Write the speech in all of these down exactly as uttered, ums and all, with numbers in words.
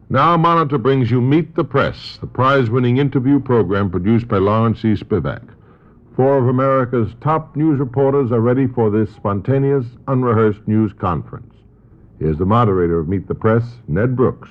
Now Monitor brings you Meet the Press, the prize-winning interview program produced by Lawrence E. Spivak. Four of America's top news reporters are ready for this spontaneous, unrehearsed news conference. Here's the moderator of Meet the Press, Ned Brooks.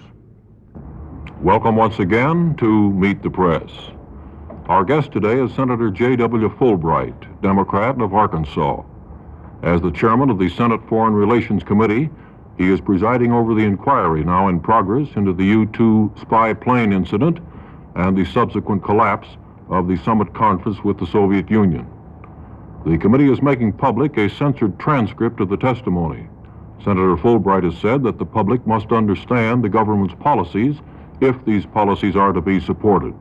Welcome once again to Meet the Press. Our guest today is Senator J W Fulbright, Democrat of Arkansas. As the chairman of the Senate Foreign Relations Committee, he is presiding over the inquiry now in progress into the U two spy plane incident and the subsequent collapse of the summit conference with the Soviet Union. The committee is making public a censored transcript of the testimony. Senator Fulbright has said that the public must understand the government's policies if these policies are to be supported.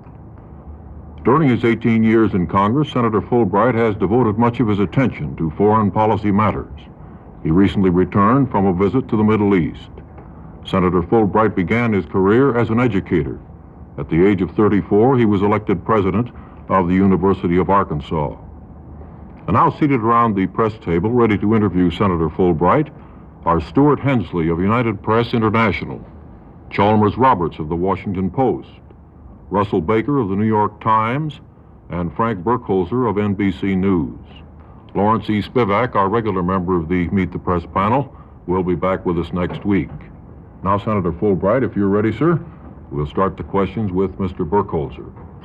During his eighteen years in Congress, Senator Fulbright has devoted much of his attention to foreign policy matters. He recently returned from a visit to the Middle East. Senator Fulbright began his career as an educator. At the age of thirty-four, he was elected president of the University of Arkansas. And now seated around the press table, ready to interview Senator Fulbright, are Stuart Hensley of United Press International, Chalmers Roberts of the Washington Post, Russell Baker of the New York Times, and Frank Burkholzer of N B C News. Lawrence E. Spivak, our regular member of the Meet the Press panel, will be back with us next week. Now, Senator Fulbright, if you're ready, sir, we'll start the questions with Mister Burkholzer.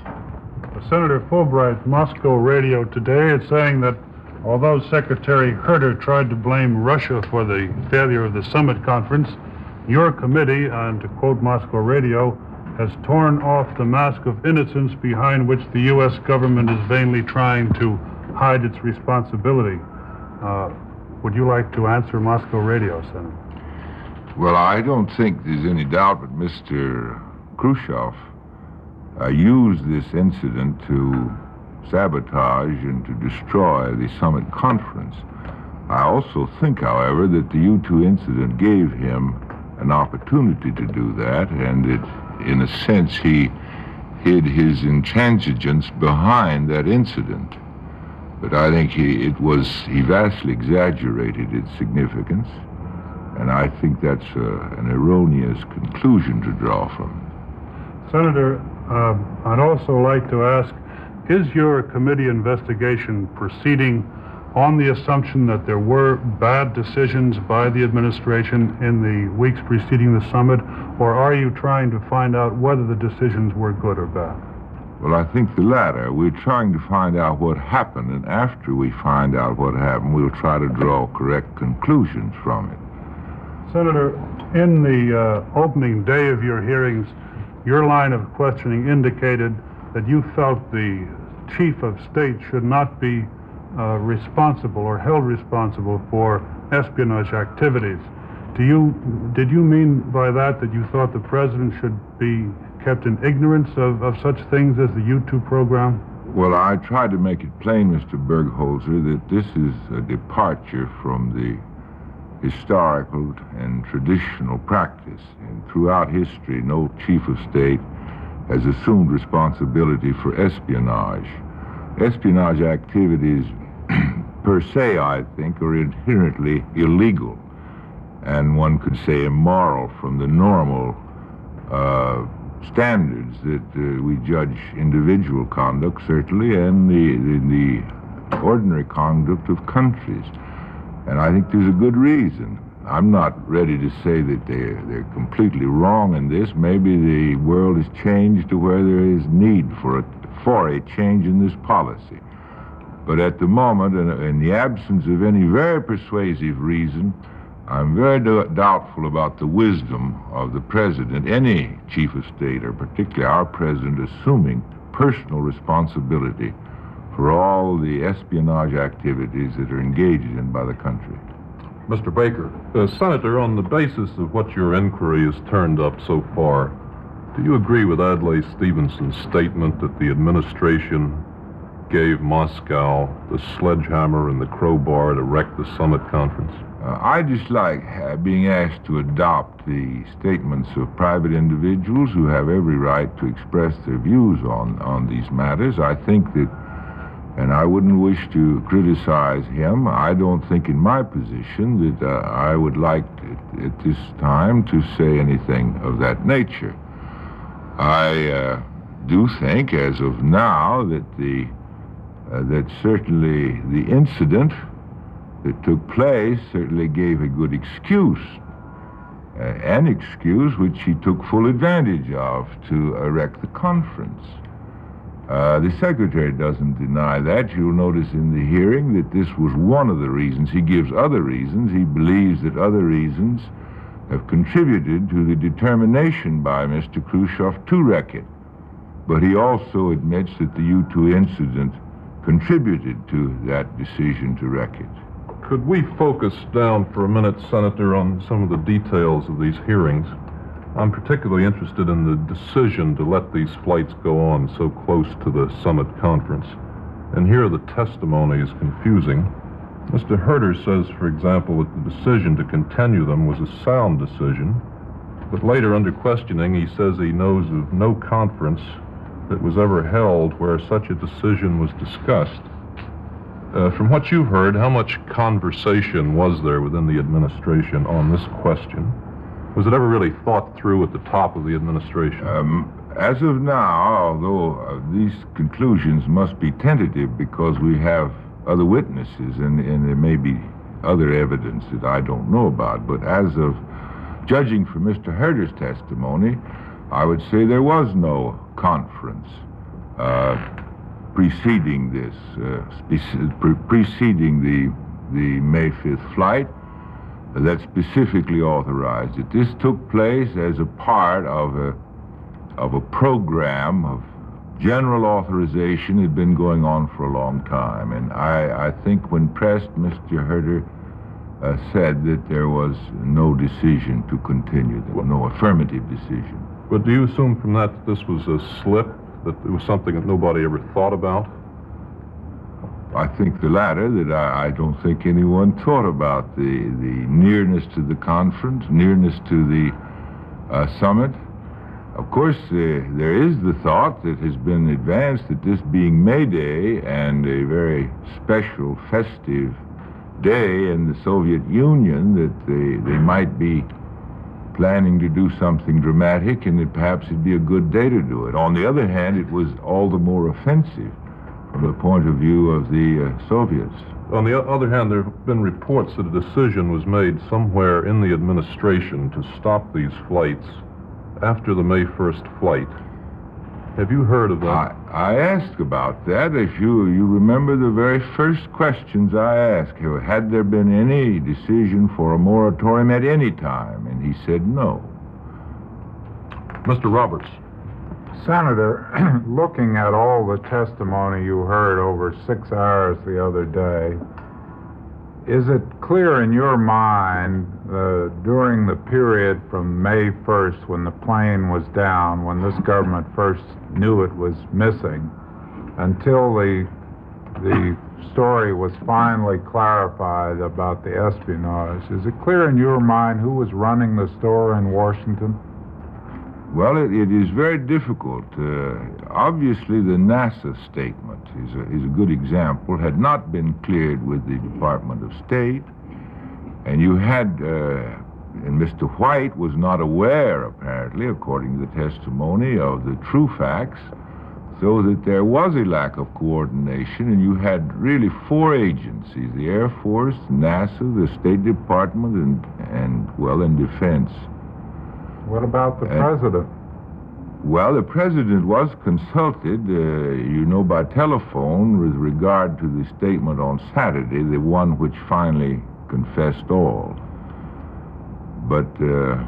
Senator Fulbright, Moscow radio today is saying that although Secretary Herter tried to blame Russia for the failure of the summit conference, your committee, and to quote Moscow radio, has torn off the mask of innocence behind which the U S government is vainly trying to hide its responsibility. Uh, would you like to answer Moscow radio, Senator? Well, I don't think there's any doubt that Mister Khrushchev uh, used this incident to sabotage and to destroy the summit conference. I also think, however, that the U two incident gave him an opportunity to do that, and it, in a sense, he hid his intransigence behind that incident. But I think he, it was, he vastly exaggerated its significance, and I think that's uh, an erroneous conclusion to draw from. Senator, uh, I'd also like to ask, is your committee investigation proceeding on the assumption that there were bad decisions by the administration in the weeks preceding the summit, or are you trying to find out whether the decisions were good or bad? Well, I think the latter. We're trying to find out what happened, and after we find out what happened, we'll try to draw correct conclusions from it. Senator, in the uh, opening day of your hearings, your line of questioning indicated that you felt the chief of state should not be uh, responsible or held responsible for espionage activities. Do you, did you mean by that that you thought the president should be kept in ignorance of, of such things as the U two program? Well, I tried to make it plain, Mister Burkholzer, that this is a departure from the historical and traditional practice. And throughout history, no chief of state has assumed responsibility for espionage. Espionage activities per se, I think, are inherently illegal, and one could say immoral from the normal uh, standards that uh, we judge individual conduct, certainly, and the, the, the ordinary conduct of countries. And I think there's a good reason. I'm not ready to say that they're, they're completely wrong in this. Maybe the world has changed to where there is need for a, for a change in this policy. But at the moment, in, in the absence of any very persuasive reason, I'm very do- doubtful about the wisdom of the president, any chief of state, or particularly our president, assuming personal responsibility for all the espionage activities that are engaged in by the country. Mister Baker, uh, Senator, on the basis of what your inquiry has turned up so far, do you agree with Adlai Stevenson's statement that the administration gave Moscow the sledgehammer and the crowbar to wreck the summit conference? Uh, I dislike uh, being asked to adopt the statements of private individuals who have every right to express their views on, on these matters. I think that And I wouldn't wish to criticize him. I don't think in my position that uh, I would like at, at this time to say anything of that nature. I uh, do think, as of now, that the uh, that certainly the incident that took place certainly gave a good excuse, uh, an excuse which he took full advantage of to erect the conference. Uh, the Secretary doesn't deny that. You'll notice in the hearing that this was one of the reasons. He gives other reasons. He believes that other reasons have contributed to the determination by Mister Khrushchev to wreck it. But he also admits that the U two incident contributed to that decision to wreck it. Could we focus down for a minute, Senator, on some of the details of these hearings? I'm particularly interested in the decision to let these flights go on so close to the summit conference. And here the testimony is confusing. Mister Herter says, for example, that the decision to continue them was a sound decision, but later under questioning he says he knows of no conference that was ever held where such a decision was discussed. Uh, from what you've heard, how much conversation was there within the administration on this question? Was it ever really thought through at the top of the administration? Um, as of now, although uh, these conclusions must be tentative because we have other witnesses and, and there may be other evidence that I don't know about, but as of judging from Mister Herter's testimony, I would say there was no conference uh, preceding this, uh, speci- pre- preceding the, the May fifth flight that specifically authorized it. This took place as a part of a, of a program of general authorization had been going on for a long time. And I, I think when pressed, Mister Herter uh, said that there was no decision to continue them, no affirmative decision. But do you assume from that that this was a slip, that it was something that nobody ever thought about? I think the latter, that I, I don't think anyone thought about the, the nearness to the conference, nearness to the uh, summit. Of course, uh, there is the thought that has been advanced that this being May Day and a very special festive day in the Soviet Union, that they, they might be planning to do something dramatic and that perhaps it'd be a good day to do it. On the other hand, it was all the more offensive from the point of view of the uh, Soviets. On the other hand, there have been reports that a decision was made somewhere in the administration to stop these flights after the May first flight. Have you heard of that? I, I asked about that. If you, you remember the very first questions I asked, had there been any decision for a moratorium at any time? And he said no. Mister Roberts. Senator, looking at all the testimony you heard over six hours the other day, is it clear in your mind uh, during the period from May first when the plane was down, when this government first knew it was missing, until the, the story was finally clarified about the espionage, is it clear in your mind who was running the store in Washington? Well, it, it is very difficult. Uh, obviously, the NASA statement is a, is a good example, had not been cleared with the Department of State, and you had, uh, and Mister White was not aware, apparently, according to the testimony, of the true facts, so that there was a lack of coordination, and you had really four agencies, the Air Force, NASA, the State Department, and, and well, and Defense. What about the Uh, president? Well, the president was consulted, uh, you know, by telephone with regard to the statement on Saturday, the one which finally confessed all. But uh,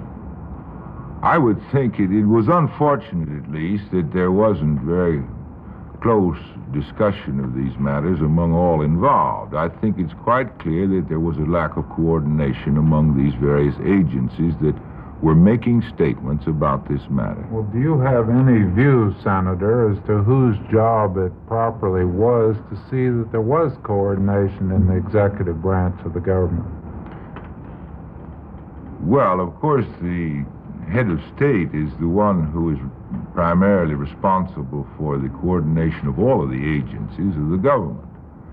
I would think it, it was unfortunate, at least, that there wasn't very close discussion of these matters among all involved. I think it's quite clear that there was a lack of coordination among these various agencies that were making statements about this matter. Well, do you have any view, Senator, as to whose job it properly was to see that there was coordination in the executive branch of the government? Well, of course, the head of state is the one who is primarily responsible for the coordination of all of the agencies of the government.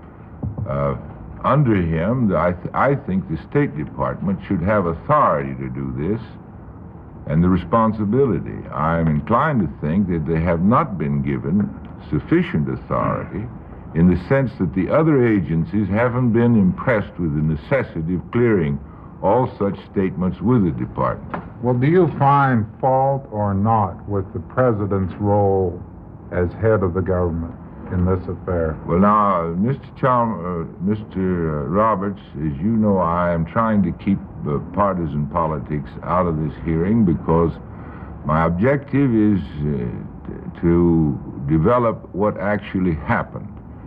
Uh, under him, I, th I think the State Department should have authority to do this and the responsibility. I'm inclined to think that they have not been given sufficient authority in the sense that the other agencies haven't been impressed with the necessity of clearing all such statements with the department. Well, do you find fault or not with the president's role as head of the government in this affair? Well, now, Mister Chalm, uh, Mister Roberts, as you know, I am trying to keep uh, partisan politics out of this hearing because my objective is uh, to develop what actually happened.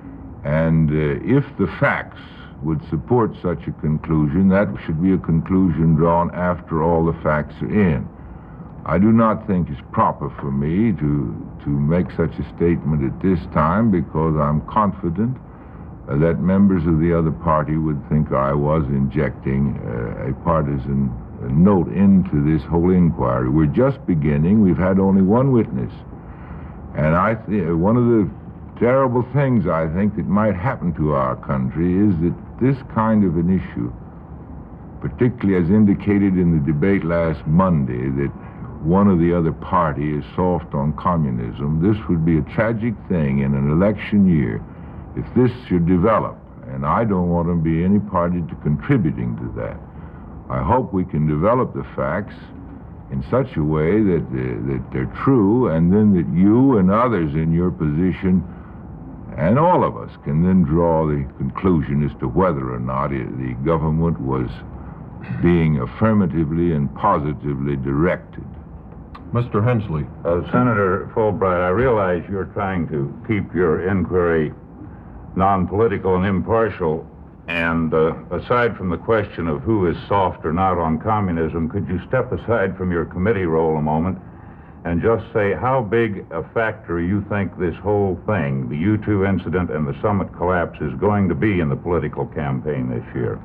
And uh, if the facts would support such a conclusion, that should be a conclusion drawn after all the facts are in. I do not think it's proper for me to, to make such a statement at this time because I'm confident uh, that members of the other party would think I was injecting uh, a partisan uh, note into this whole inquiry. We're just beginning. We've had only one witness. And I th one of the terrible things I think that might happen to our country is that this kind of an issue, particularly as indicated in the debate last Monday, that one or the other party is soft on communism, this would be a tragic thing in an election year if this should develop. And I don't want to be any party to contributing to that. I hope we can develop the facts in such a way that, uh, that they're true, and then that you and others in your position and all of us can then draw the conclusion as to whether or not it, the government was being affirmatively and positively directed. Mister Hensley. Uh, Senator Fulbright, I realize you're trying to keep your inquiry non-political and impartial, and uh, aside from the question of who is soft or not on communism, could you step aside from your committee role a moment and just say how big a factor you think this whole thing, the U two incident and the summit collapse, is going to be in the political campaign this year?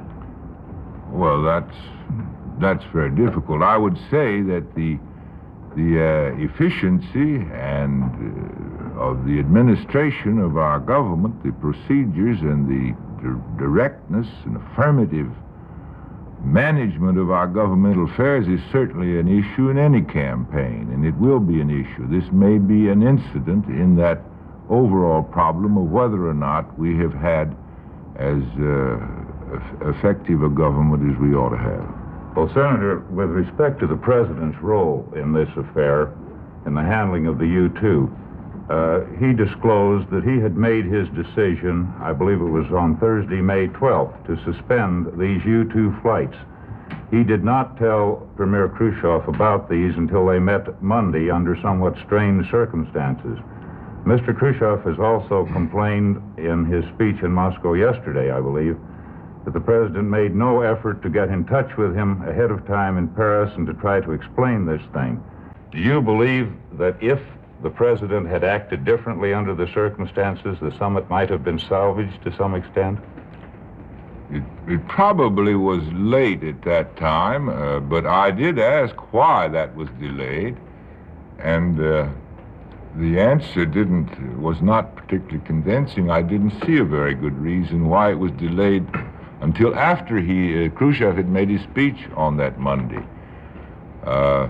Well, that's, that's very difficult. I would say that the, the uh, efficiency and uh, of the administration of our government, the procedures and the di- directness and affirmative management of our governmental affairs is certainly an issue in any campaign, and it will be an issue. This may be an incident in that overall problem of whether or not we have had as uh, effective a government as we ought to have. Well, Senator, with respect to the president's role in this affair, in the handling of the U two, uh, he disclosed that he had made his decision, I believe it was on Thursday, May twelfth, to suspend these U two flights. He did not tell Premier Khrushchev about these until they met Monday under somewhat strange circumstances. Mister Khrushchev has also complained in his speech in Moscow yesterday, I believe, that the president made no effort to get in touch with him ahead of time in Paris and to try to explain this thing. Do you believe that if the president had acted differently under the circumstances, the summit might have been salvaged to some extent? It, it probably was late at that time, uh, but I did ask why that was delayed, and uh, the answer didn't was not particularly convincing. I didn't see a very good reason why it was delayed until after he, uh, Khrushchev had made his speech on that Monday. Uh,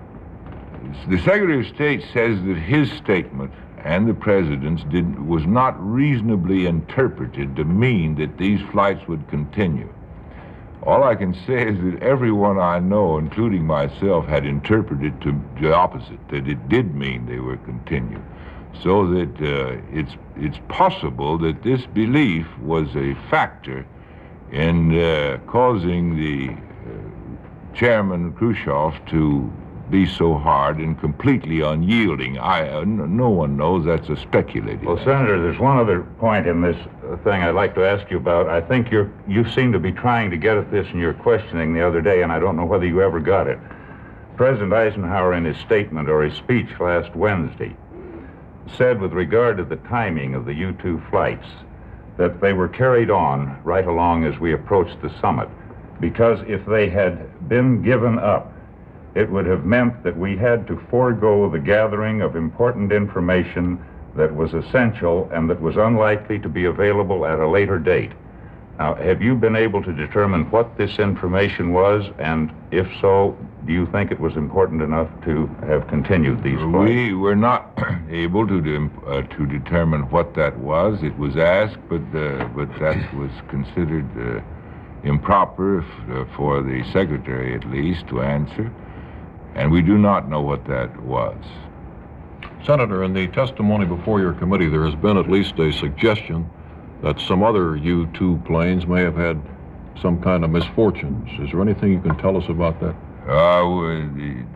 the Secretary of State says that his statement and the President's did, was not reasonably interpreted to mean that these flights would continue. All I can say is that everyone I know, including myself, had interpreted to the opposite, that it did mean they were continue. So that uh, it's, it's possible that this belief was a factor in uh, causing the uh, Chairman Khrushchev to be so hard and completely unyielding. I, uh, no one knows. That's a speculative. Well, Senator, there's one other point in this thing I'd like to ask you about. I think you're, you seem to be trying to get at this in your questioning the other day, and I don't know whether you ever got it. President Eisenhower, in his statement or his speech last Wednesday, said with regard to the timing of the U two flights that they were carried on right along as we approached the summit, because if they had been given up, it would have meant that we had to forego the gathering of important information that was essential and that was unlikely to be available at a later date. Now, have you been able to determine what this information was, and if so, do you think it was important enough to have continued these flights? We were not able to de- uh, to determine what that was. It was asked, but uh, but that was considered uh, improper f- uh, for the secretary, at least, to answer, and we do not know what that was. Senator, in the testimony before your committee, there has been at least a suggestion that some other U two planes may have had some kind of misfortunes. Is there anything you can tell us about that? Uh,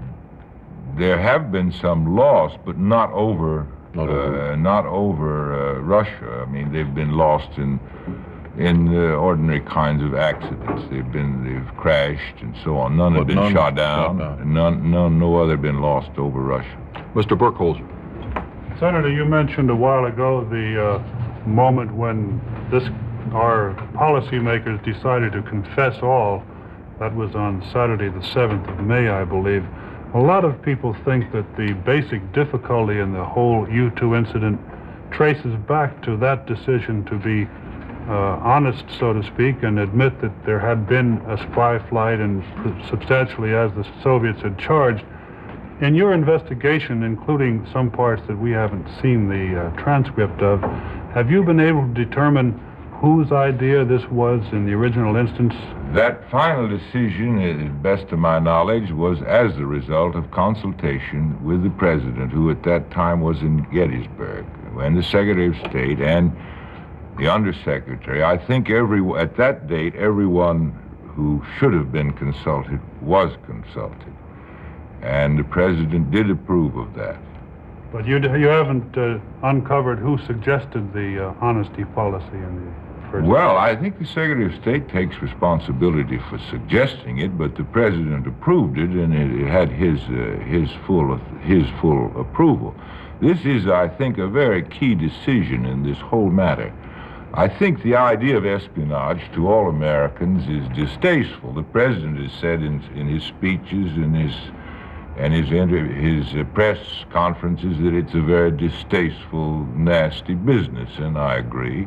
there have been some lost, but not over, Not over. Uh, not over uh, Russia. I mean, they've been lost in in uh, ordinary kinds of accidents. They've been they've crashed and so on. None But have been none shot down. shot down. And none, none, no other been lost over Russia. Mister Burkholzer. Senator, you mentioned a while ago the uh, moment when this our policymakers decided to confess all. That was on Saturday the seventh of May, I believe. A lot of people think that the basic difficulty in the whole U two incident traces back to that decision to be uh, honest, so to speak, and admit that there had been a spy flight and substantially as the Soviets had charged. In your investigation, including some parts that we haven't seen the uh, transcript of, have you been able to determine whose idea this was in the original instance? That final decision, as best of my knowledge, was as a result of consultation with the president, who at that time was in Gettysburg, and the Secretary of State and the Undersecretary. I think every at that date, everyone who should have been consulted was consulted, and the president did approve of that. But you you haven't uh, uncovered who suggested the uh, honesty policy in the first Well, place. I think the Secretary of State takes responsibility for suggesting it, but the president approved it, and it, it had his uh, his full his full approval. This is, I think, a very key decision in this whole matter. I think the idea of espionage to all Americans is distasteful. The president has said in in his speeches and his and his inter- his uh, press conferences that it's a very distasteful, nasty business, and I agree.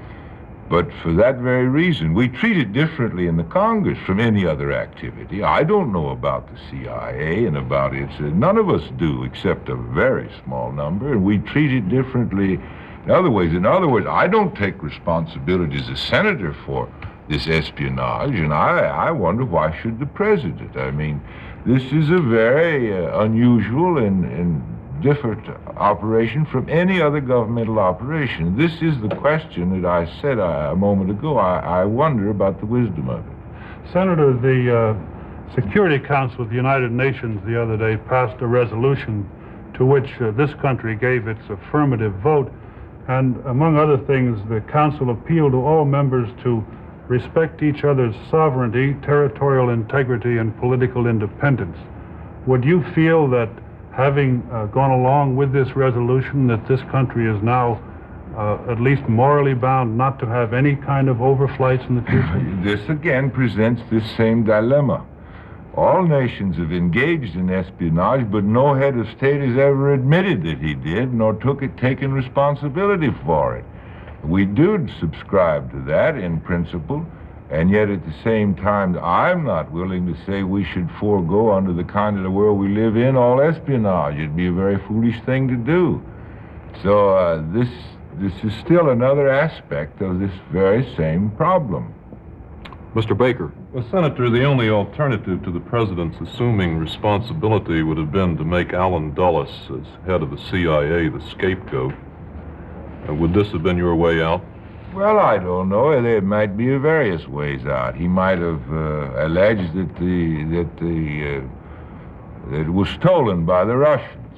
But for that very reason, we treat it differently in the Congress from any other activity. I don't know about the C I A and about its, uh, none of us do, except a very small number, and we treat it differently in other ways. In other words, I don't take responsibility as a senator for this espionage, and I, I wonder why should the president? I mean, this is a very uh, unusual and, and different operation from any other governmental operation. This is the question that I said uh, a moment ago. I, I wonder about the wisdom of it. Senator, the uh, Security Council of the United Nations the other day passed a resolution to which uh, this country gave its affirmative vote, and among other things, the Council appealed to all members to respect each other's sovereignty, territorial integrity, and political independence. Would you feel that, having uh, gone along with this resolution, that this country is now uh, at least morally bound not to have any kind of overflights in the future? This again presents this same dilemma. All nations have engaged in espionage, but no head of state has ever admitted that he did, nor took it, taken responsibility for it. We do subscribe to that in principle, and yet at the same time, I'm not willing to say we should forego, under the kind of the world we live in, all espionage. It'd be a very foolish thing to do. So uh, this, this is still another aspect of this very same problem. Mister Baker. Well, Senator, the only alternative to the president's assuming responsibility would have been to make Allen Dulles, as head of the C I A, the scapegoat. Uh, would this have been your way out? Well, I don't know. There might be various ways out. He might have uh, alleged that the that the uh, that it was stolen by the Russians.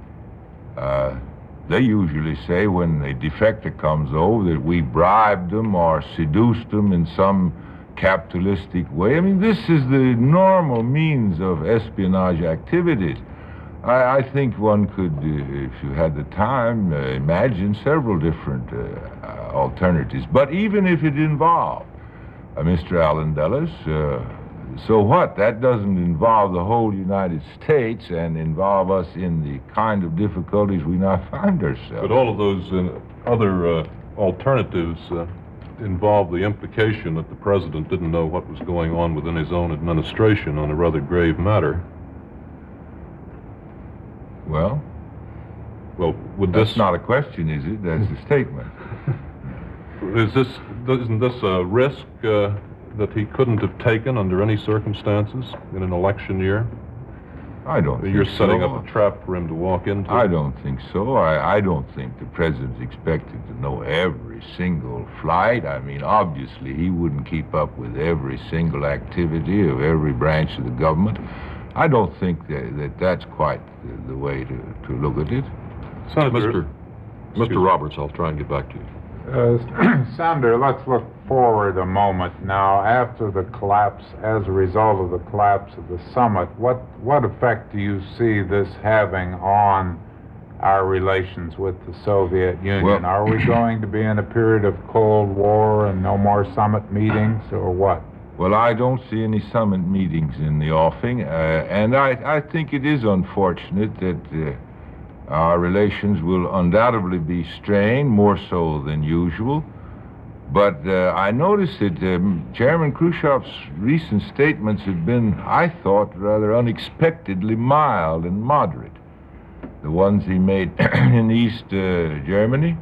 Uh, they usually say when a defector comes over that we bribed them or seduced them in some capitalistic way. I mean, this is the normal means of espionage activities. I, I think one could, uh, if you had the time, uh, imagine several different uh, uh, alternatives. But even if it involved uh, Mister Allen Dulles, uh, so what? That doesn't involve the whole United States and involve us in the kind of difficulties we now find ourselves. But all of those uh, other uh, alternatives uh, involve the implication that the president didn't know what was going on within his own administration on a rather grave matter. Well, well, would that's this not a question, is it? That's a statement. Is this isn't this a risk uh, that he couldn't have taken under any circumstances in an election year? I don't You're think setting so. up a trap for him to walk into. I don't think so. I, I don't think the president's expected to know every single flight. I mean, obviously, he wouldn't keep up with every single activity of every branch of the government. I don't think that, that that's quite the, the way to, to look at it. Senator, Mister Mister Roberts, I'll try and get back to you. Uh, Senator, let's look forward a moment now. After the collapse, as a result of the collapse of the summit, what, what effect do you see this having on our relations with the Soviet Union? Well, Are we going to be in a period of Cold War and no more summit meetings, or what? Well, I don't see any summit meetings in the offing, uh, and I, I think it is unfortunate that uh, our relations will undoubtedly be strained, more so than usual. But uh, I noticed that um, Chairman Khrushchev's recent statements have been, I thought, rather unexpectedly mild and moderate. The ones he made in East uh, Germany,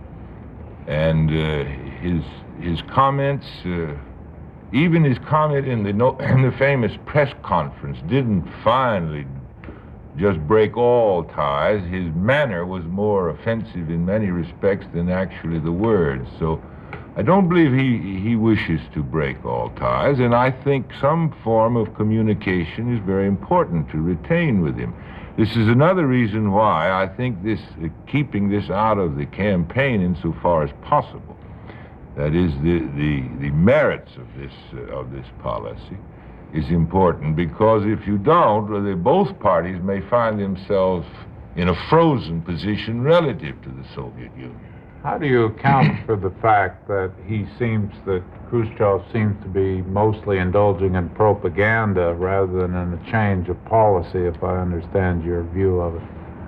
and uh, his his comments, uh, even his comment in the, no, in the famous press conference, didn't finally just break all ties. His manner was more offensive in many respects than actually the words. So I don't believe he, he wishes to break all ties, and I think some form of communication is very important to retain with him. This is another reason why I think this uh, keeping this out of the campaign insofar as possible, that is, the, the, the merits of this, uh, of this policy, is important, because if you don't, well, they, both parties may find themselves in a frozen position relative to the Soviet Union. How do you account for the fact that he seems, that Khrushchev seems to be mostly indulging in propaganda rather than in a change of policy, if I understand your view of it?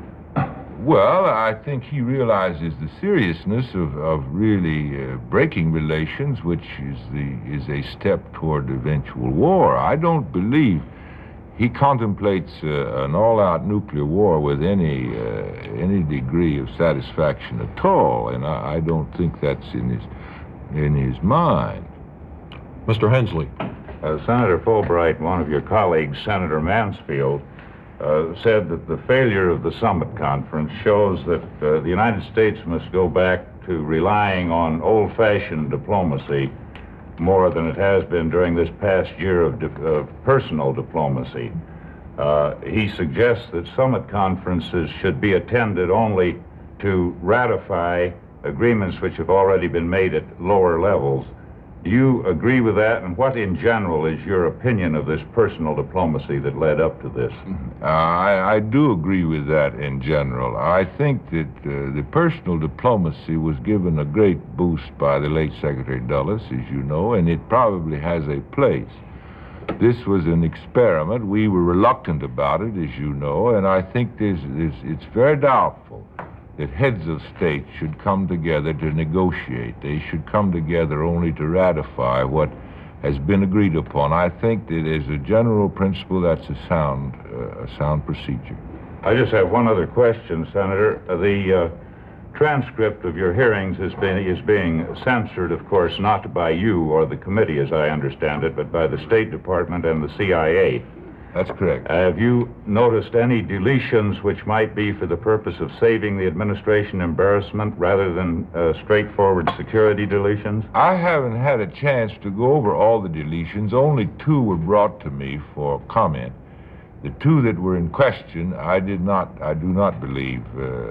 Well, I think he realizes the seriousness of, of really uh, breaking relations, which is the is a step toward eventual war. I don't believe he contemplates uh, an all-out nuclear war with any uh, any degree of satisfaction at all, and I, I don't think that's in his in his mind. Mister Hensley. Uh, Senator Fulbright, one of your colleagues, Senator Mansfield, Uh, said that the failure of the summit conference shows that uh, the United States must go back to relying on old-fashioned diplomacy more than it has been during this past year of, di- of personal diplomacy. Uh, he suggests that summit conferences should be attended only to ratify agreements which have already been made at lower levels. Do you agree with that? And what, in general, is your opinion of this personal diplomacy that led up to this? Uh, I, I do agree with that in general. I think that uh, the personal diplomacy was given a great boost by the late Secretary Dulles, as you know, and it probably has a place. This was an experiment. We were reluctant about it, as you know, and I think there's, there's, it's very doubtful that heads of state should come together to negotiate. They should come together only to ratify what has been agreed upon. I think that as a general principle, that's a sound, uh, a sound procedure. I just have one other question, Senator. Uh, the uh, transcript of your hearings is being, is being censored, of course, not by you or the committee, as I understand it, but by the State Department and the C I A. That's correct. Uh, have you noticed any deletions which might be for the purpose of saving the administration embarrassment rather than uh, straightforward security deletions? I haven't had a chance to go over all the deletions. Only two were brought to me for comment. The two that were in question, I did not, I do not believe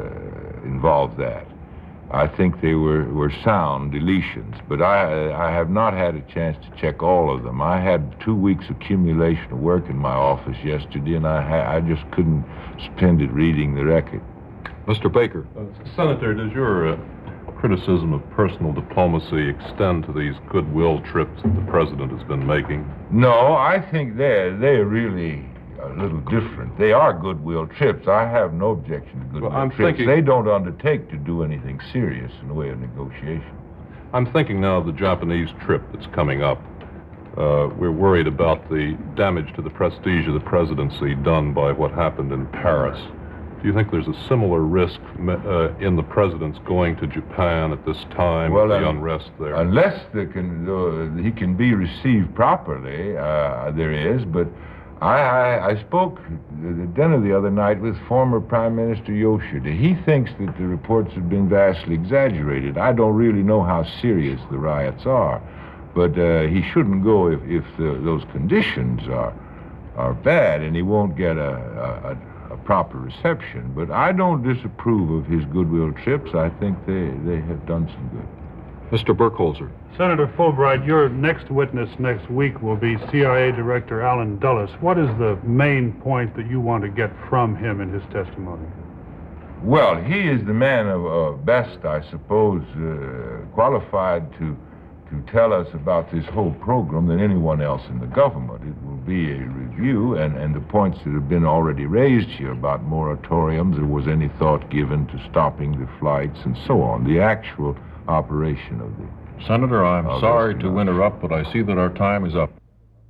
uh, involved that. I think they were, were sound deletions, but I, I have not had a chance to check all of them. I had two weeks accumulation of work in my office yesterday, and I, ha- I just couldn't spend it reading the record. Mister Baker. Uh, Senator, does your uh, criticism of personal diplomacy extend to these goodwill trips that the president has been making? No, I think they're, they're really a little different. They are goodwill trips. I have no objection to goodwill Well, I'm trips. thinking- They don't undertake to do anything serious in the way of negotiation. I'm thinking now of the Japanese trip that's coming up. Uh, we're worried about the damage to the prestige of the presidency done by what happened in Paris. Do you think there's a similar risk uh, in the president's going to Japan at this time, Well, the uh, unrest there? Unless the can, uh, he can be received properly, uh, there is. But I, I, I spoke at the dinner the other night with former Prime Minister Yoshida. He thinks that the reports have been vastly exaggerated. I don't really know how serious the riots are, but uh, he shouldn't go if, if the, those conditions are are bad, and he won't get a, a, a proper reception. But I don't disapprove of his goodwill trips. I think they, they have done some good. Mister Burkholzer. Senator Fulbright, your next witness next week will be C I A Director Allen Dulles. What is the main point that you want to get from him in his testimony? Well, he is the man of uh, best, I suppose, uh, qualified to to tell us about this whole program than anyone else in the government. It will be a review, and, and the points that have been already raised here about moratoriums, or was any thought given to stopping the flights and so on, the actual operation of the... Senator, I'm Oh, sorry that's to enough. interrupt, but I see that our time is up.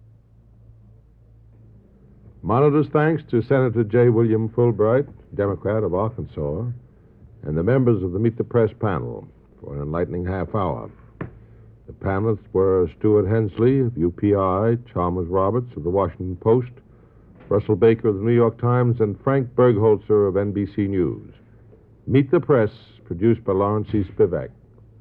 Monitor's thanks to Senator J. William Fulbright, Democrat of Arkansas, and the members of the Meet the Press panel for an enlightening half hour. The panelists were Stuart Hensley of U P I, Chalmers Roberts of the Washington Post, Russell Baker of the New York Times, and Frank Bergholzer of N B C News. Meet the Press, produced by Lawrence E. Spivak.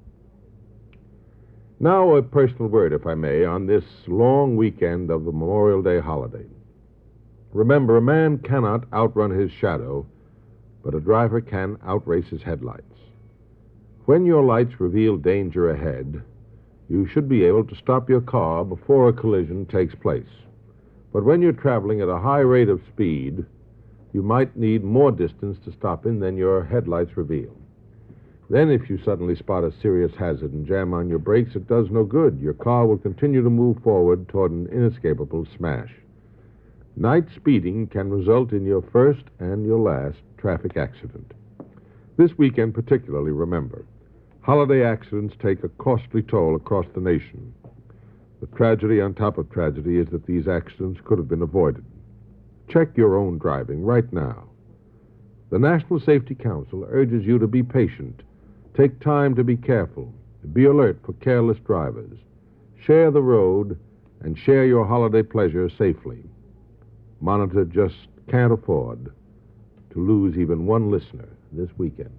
Now a personal word, if I may, on this long weekend of the Memorial Day holiday. Remember, a man cannot outrun his shadow, but a driver can outrace his headlights. When your lights reveal danger ahead, you should be able to stop your car before a collision takes place. But when you're traveling at a high rate of speed, you might need more distance to stop in than your headlights reveal. Then if you suddenly spot a serious hazard and jam on your brakes, it does no good. Your car will continue to move forward toward an inescapable smash. Night speeding can result in your first and your last traffic accident. This weekend particularly, remember, holiday accidents take a costly toll across the nation. The tragedy on top of tragedy is that these accidents could have been avoided. Check your own driving right now. The National Safety Council urges you to be patient, take time to be careful, be alert for careless drivers, share the road, and share your holiday pleasure safely. Monitor just can't afford to lose even one listener this weekend.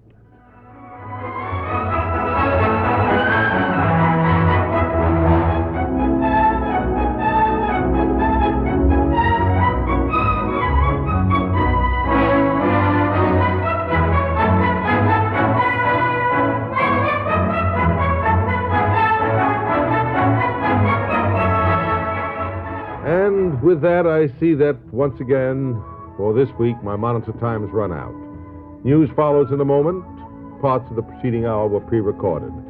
And with that, I see that once again, for this week, my Monitor time's run out. News follows in a moment. Parts of the preceding hour were pre-recorded.